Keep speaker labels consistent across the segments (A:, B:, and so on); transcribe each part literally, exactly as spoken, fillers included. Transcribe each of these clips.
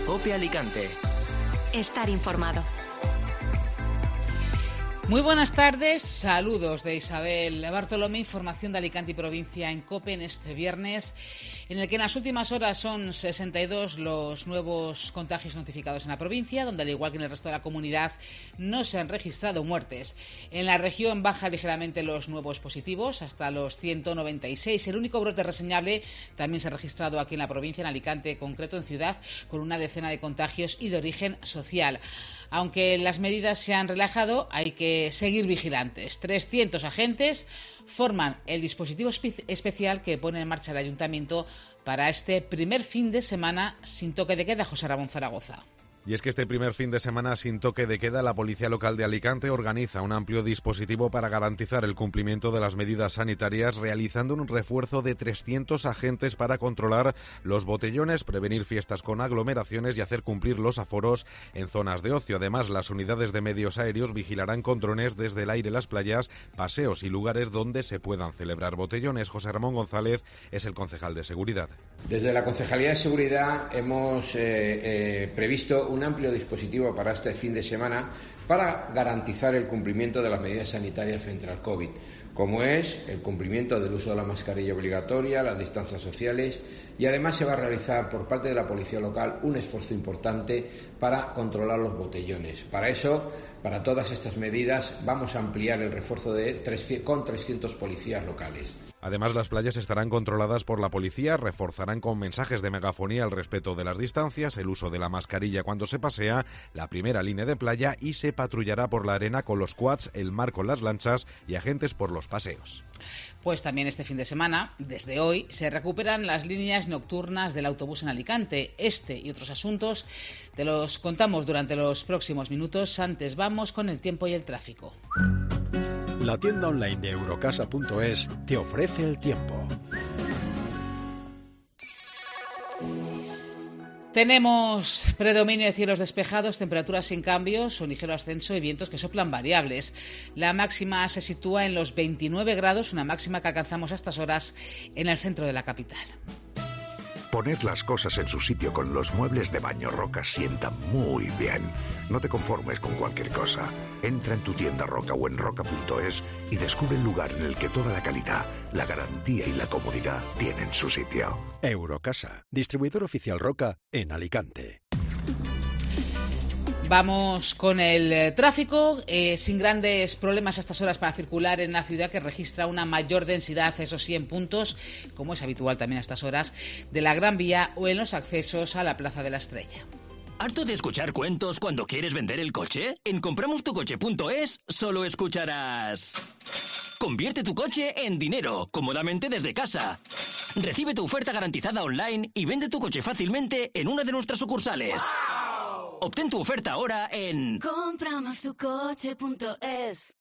A: COPE Alicante.
B: Estar informado.
C: Muy buenas tardes, saludos de Isabel Bartolomé, información de Alicante y provincia en COPE en este viernes, en el que en las últimas horas son sesenta y dos los nuevos contagios notificados en la provincia, donde al igual que en el resto de la comunidad no se han registrado muertes. En la región bajan ligeramente los nuevos positivos hasta los ciento noventa y seis. El único brote reseñable también se ha registrado aquí en la provincia, en Alicante, concreto en Ciudad, con una decena de contagios y de origen social. Aunque las medidas se han relajado, hay que seguir vigilantes. trescientos agentes forman el dispositivo espe- especial que pone en marcha el Ayuntamiento para este primer fin de semana sin toque de queda. José Ramón Zaragoza.
D: Y es que este primer fin de semana sin toque de queda, la Policía Local de Alicante organiza un amplio dispositivo para garantizar el cumplimiento de las medidas sanitarias, realizando un refuerzo de trescientos agentes para controlar los botellones, prevenir fiestas con aglomeraciones y hacer cumplir los aforos en zonas de ocio. Además, las unidades de medios aéreos vigilarán con drones desde el aire las playas, paseos y lugares donde se puedan celebrar botellones. José Ramón González es el concejal de Seguridad.
E: Desde la Concejalía de Seguridad hemos eh, eh, previsto un amplio dispositivo para este fin de semana para garantizar el cumplimiento de las medidas sanitarias frente al COVID, como es el cumplimiento del uso de la mascarilla obligatoria, las distancias sociales, y además se va a realizar por parte de la Policía Local un esfuerzo importante para controlar los botellones. Para eso, para todas estas medidas, vamos a ampliar el refuerzo de trescientos, con trescientos policías locales.
D: Además, las playas estarán controladas por la policía, reforzarán con mensajes de megafonía el respeto de las distancias, el uso de la mascarilla cuando se pasea, la primera línea de playa, y se patrullará por la arena con los quads, el mar con las lanchas y agentes por los paseos.
C: Pues también este fin de semana, desde hoy, se recuperan las líneas nocturnas del autobús en Alicante. Este y otros asuntos te los contamos durante los próximos minutos. Antes vamos con el tiempo y el tráfico.
F: La tienda online de Eurocasa punto es te ofrece el tiempo.
C: Tenemos predominio de cielos despejados, temperaturas sin cambios, un ligero ascenso y vientos que soplan variables. La máxima se sitúa en los veintinueve grados, una máxima que alcanzamos a estas horas en el centro de la capital.
G: Poner las cosas en su sitio con los muebles de Baño Roca sienta muy bien. No te conformes con cualquier cosa. Entra en tu tienda Roca o en roca punto es y descubre el lugar en el que toda la calidad, la garantía y la comodidad tienen su sitio.
F: Eurocasa, distribuidor oficial Roca en Alicante.
C: Vamos con el tráfico, eh, sin grandes problemas a estas horas para circular en la ciudad, que registra una mayor densidad, eso sí, en puntos, como es habitual también a estas horas, de la Gran Vía o en los accesos a la Plaza de la Estrella.
A: ¿Harto de escuchar cuentos cuando quieres vender el coche? En compramos tu coche punto es solo escucharás: convierte tu coche en dinero, cómodamente desde casa. Recibe tu oferta garantizada online y vende tu coche fácilmente en una de nuestras sucursales. Obtén tu oferta ahora en
B: compramos tu coche punto es.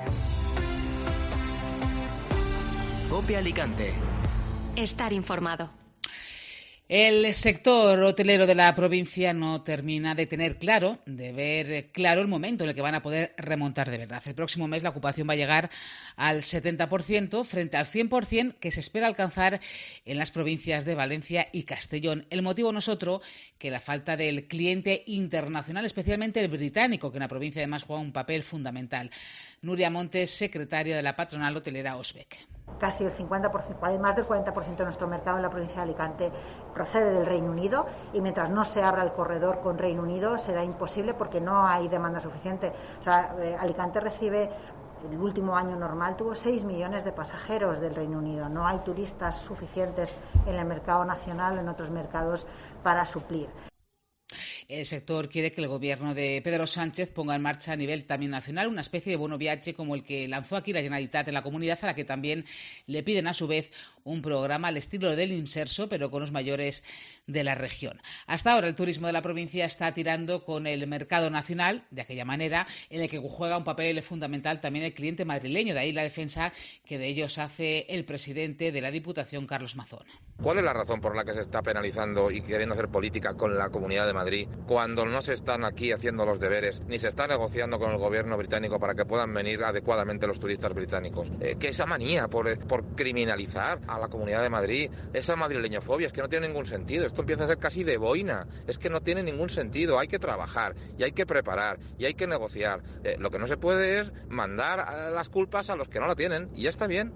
A: COPE Alicante.
B: Estar informado.
C: El sector hotelero de la provincia no termina de tener claro, de ver claro el momento en el que van a poder remontar de verdad. El próximo mes la ocupación va a llegar al setenta por ciento frente al cien por ciento que se espera alcanzar en las provincias de Valencia y Castellón. El motivo no es otro que la falta del cliente internacional, especialmente el británico, que en la provincia además juega un papel fundamental. Nuria Montes, secretaria de la patronal hotelera Osbec.
H: Casi el cincuenta por ciento, más del cuarenta por ciento de nuestro mercado en la provincia de Alicante procede del Reino Unido, y mientras no se abra el corredor con Reino Unido será imposible porque no hay demanda suficiente. O sea, eh, Alicante recibe, el último año normal tuvo seis millones de pasajeros del Reino Unido. No hay turistas suficientes en el mercado nacional o en otros mercados para suplir.
C: El sector quiere que el gobierno de Pedro Sánchez ponga en marcha a nivel también nacional una especie de bono viaje como el que lanzó aquí la Generalitat en la comunidad, a la que también le piden a su vez un programa al estilo del Inserso, pero con los mayores de la región. Hasta ahora el turismo de la provincia está tirando con el mercado nacional, de aquella manera, en el que juega un papel fundamental también el cliente madrileño. De ahí la defensa que de ellos hace el presidente de la Diputación, Carlos Mazón.
I: ¿Cuál es la razón por la que se está penalizando y queriendo hacer política con la Comunidad de Madrid cuando no se están aquí haciendo los deberes, ni se está negociando con el gobierno británico para que puedan venir adecuadamente los turistas británicos? Eh, que esa manía por, por criminalizar a a la Comunidad de Madrid, esa madrileñofobia, es que no tiene ningún sentido, esto empieza a ser casi de boina, es que no tiene ningún sentido, hay que trabajar y hay que preparar y hay que negociar. Eh, lo que no se puede es mandar las culpas a los que no la tienen y ya está bien.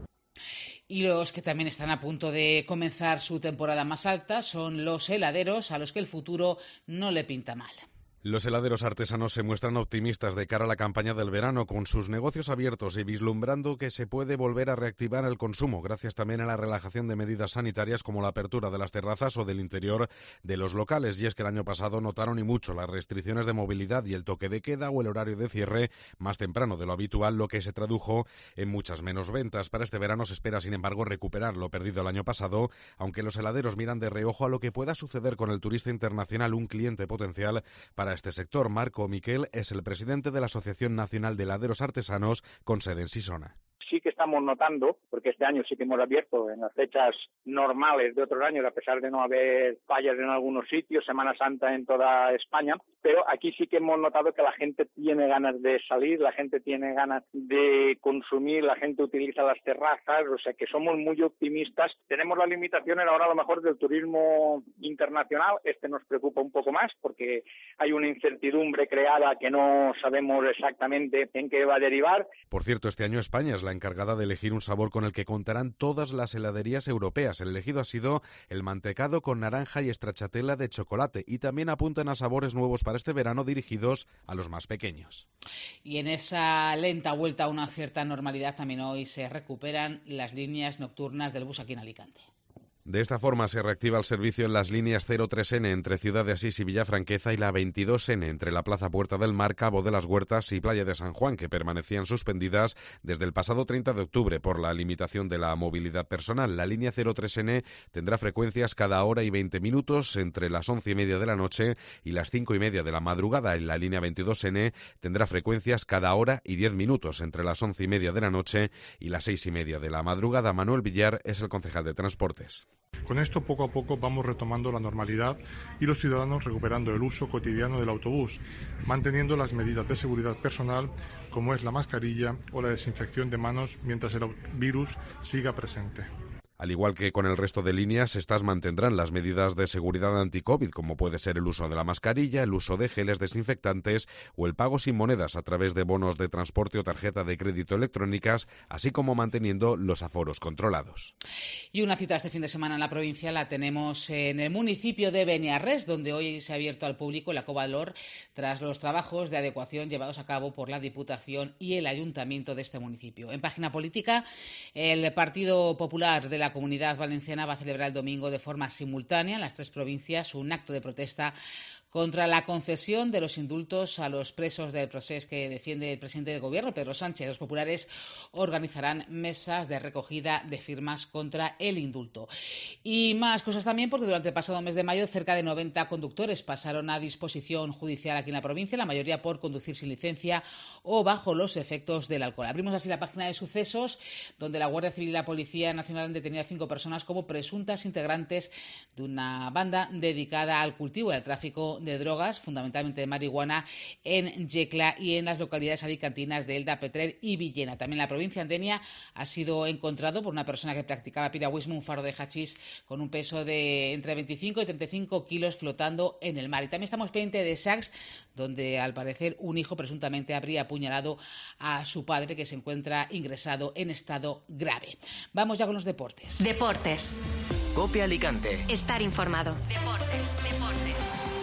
C: Y los que también están a punto de comenzar su temporada más alta son los heladeros, a los que el futuro no le pinta mal.
D: Los heladeros artesanos se muestran optimistas de cara a la campaña del verano, con sus negocios abiertos y vislumbrando que se puede volver a reactivar el consumo, gracias también a la relajación de medidas sanitarias como la apertura de las terrazas o del interior de los locales. Y es que el año pasado notaron y mucho las restricciones de movilidad y el toque de queda o el horario de cierre más temprano de lo habitual, lo que se tradujo en muchas menos ventas. Para este verano se espera, sin embargo, recuperar lo perdido el año pasado, aunque los heladeros miran de reojo a lo que pueda suceder con el turista internacional, un cliente potencial para este sector. Marco Miquel es el presidente de la Asociación Nacional de Heladeros Artesanos con sede en Sisona.
J: Sí que estamos notando, porque este año sí que hemos abierto en las fechas normales de otros años, a pesar de no haber fallas en algunos sitios, Semana Santa en toda España, pero aquí sí que hemos notado que la gente tiene ganas de salir, la gente tiene ganas de consumir, la gente utiliza las terrazas, o sea que somos muy optimistas. Tenemos las limitaciones ahora a lo mejor del turismo internacional, este nos preocupa un poco más porque hay una incertidumbre creada que no sabemos exactamente en qué va a derivar.
D: Por cierto, este año España es la encargada de elegir un sabor con el que contarán todas las heladerías europeas. El elegido ha sido el mantecado con naranja y stracciatella de chocolate, y también apuntan a sabores nuevos para este verano dirigidos a los más pequeños.
C: Y en esa lenta vuelta a una cierta normalidad también hoy se recuperan las líneas nocturnas del bus aquí en Alicante.
D: De esta forma se reactiva el servicio en las líneas cero tres ene entre Ciudad de Asís y Villafranqueza y la veintidós ene entre la Plaza Puerta del Mar, Cabo de las Huertas y Playa de San Juan, que permanecían suspendidas desde el pasado treinta de octubre por la limitación de la movilidad personal. La línea cero tres ene tendrá frecuencias cada hora y veinte minutos entre las once y media de la noche y las cinco y media de la madrugada. En la línea veintidós ene tendrá frecuencias cada hora y diez minutos entre las once y media de la noche y las seis y media de la madrugada. Manuel Villar es el concejal de Transportes.
K: Con esto, poco a poco, vamos retomando la normalidad y los ciudadanos recuperando el uso cotidiano del autobús, manteniendo las medidas de seguridad personal, como es la mascarilla o la desinfección de manos, mientras el virus siga presente.
D: Al igual que con el resto de líneas, estas mantendrán las medidas de seguridad anti-COVID, como puede ser el uso de la mascarilla, el uso de geles desinfectantes o el pago sin monedas a través de bonos de transporte o tarjeta de crédito electrónicas, así como manteniendo los aforos controlados.
C: Y una cita este fin de semana en la provincia la tenemos en el municipio de Beniarrés, donde hoy se ha abierto al público la Cova d'Or tras los trabajos de adecuación llevados a cabo por la Diputación y el Ayuntamiento de este municipio. En página política, el Partido Popular de la La Comunidad Valenciana va a celebrar el domingo de forma simultánea en las tres provincias un acto de protesta contra la concesión de los indultos a los presos del proceso que defiende el presidente del Gobierno, Pedro Sánchez. Los populares organizarán mesas de recogida de firmas contra el indulto. Y más cosas también, porque durante el pasado mes de mayo cerca de noventa conductores pasaron a disposición judicial aquí en la provincia, la mayoría por conducir sin licencia o bajo los efectos del alcohol. Abrimos así la página de sucesos, donde la Guardia Civil y la Policía Nacional han detenido a cinco personas como presuntas integrantes de una banda dedicada al cultivo y al tráfico de drogas, fundamentalmente de marihuana, en Yecla y en las localidades alicantinas de Elda, Petrer y Villena. También la provincia de Denia ha sido encontrado por una persona que practicaba piragüismo un faro de hachís con un peso de entre veinticinco y treinta y cinco kilos flotando en el mar. Y también estamos pendientes de Sax, donde al parecer un hijo presuntamente habría apuñalado a su padre, que se encuentra ingresado en estado grave. Vamos ya con los deportes.
B: Deportes.
A: COPE Alicante.
B: Estar informado. Deportes, deportes.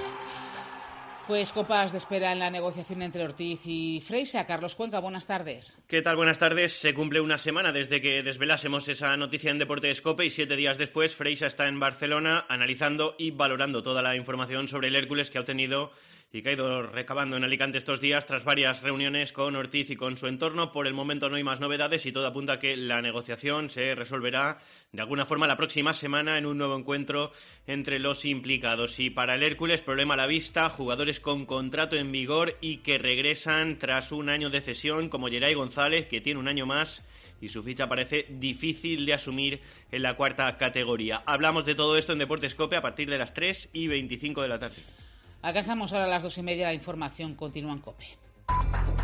C: Pues copas de espera en la negociación entre Ortiz y Freixa. Carlos Cuenca, buenas tardes.
L: ¿Qué tal? Buenas tardes. Se cumple una semana desde que desvelásemos esa noticia en Deportes COPE y siete días después Freixa está en Barcelona analizando y valorando toda la información sobre el Hércules que ha obtenido y que ha ido recabando en Alicante estos días tras varias reuniones con Ortiz y con su entorno. Por el momento no hay más novedades y todo apunta a que la negociación se resolverá de alguna forma la próxima semana en un nuevo encuentro entre los implicados. Y para el Hércules, problema a la vista, jugadores con contrato en vigor y que regresan tras un año de cesión, como Geray González, que tiene un año más y su ficha parece difícil de asumir en la cuarta categoría. Hablamos de todo esto en Deportes COPE a partir de las tres y veinticinco de la tarde.
C: Alcanzamos ahora a las dos y media, la información continúa en COPE.